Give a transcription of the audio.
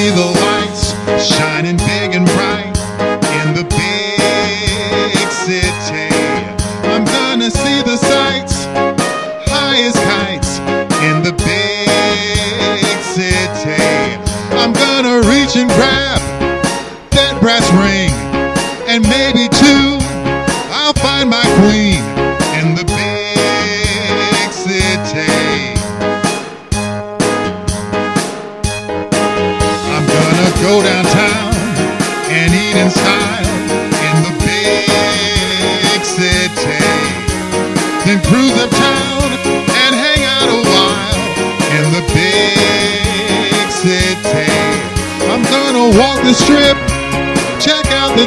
see the lights shining big and bright in the big city. I'm gonna see the sights, high as kites in the big city. I'm gonna reach and grab that brass ring, and maybe too I'll find my queen in the big city. I'm gonna go downtown and eat in style in the big city, then cruise uptown and hang out a while in the big city. I'm gonna walk the strip